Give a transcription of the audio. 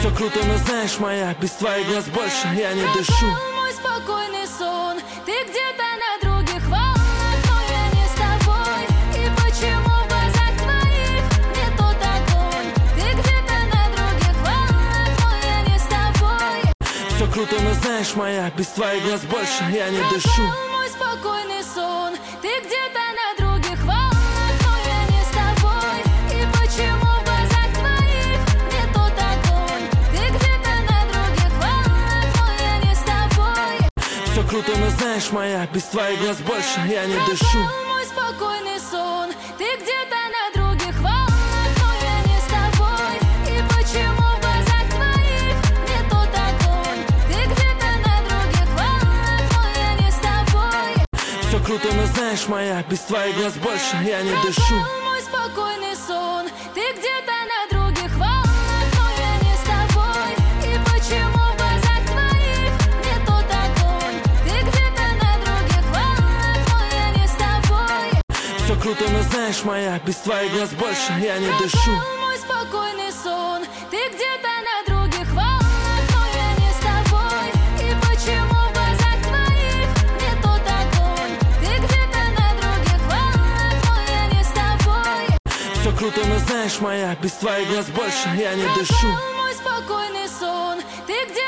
Все круто, но знаешь, моя, без твоих глаз больше я не дышу. Мой спокойный сон, ты где-то на других волнах, но я не с тобой. И почему в глазах твоих не тот огонь? Ты где-то на других волнах, но я не с тобой. Все круто, но знаешь, моя, без твоих глаз больше я не дышу. Мой спокойный сон, ты где-то на других волнах, но я не с тобой. И почему в глазах твоих не тот огонь? Ты где-то на других волнах, но я не с тобой. Все круто, но знаешь, моя, без твоих глаз больше я не дышу. Мой спокойный сон, ты где-то на других волнах, но я не с тобой. И почему в глазах твоих не тот огонь? Ты где-то на других волнах, но я не с тобой. Все круто, но знаешь, моя, без твоих глаз больше я не дышу. Мой спокойный сон, ты где-то на других волнах, но я не с тобой. И почему в глазах твоих не тот огонь? Ты где-то на других волнах, но я не с тобой. Все круто, но знаешь, моя, без твоих глаз больше я не дышу. Мой спокойный сон, ты где-то на других волнах, но я не с тобой. И почему в глазах твоих не тот огонь? Ты где-то на других волнах, но я не с тобой. Все круто, но знаешь, моя, без твоих глаз больше я не дышу. Мой спокойный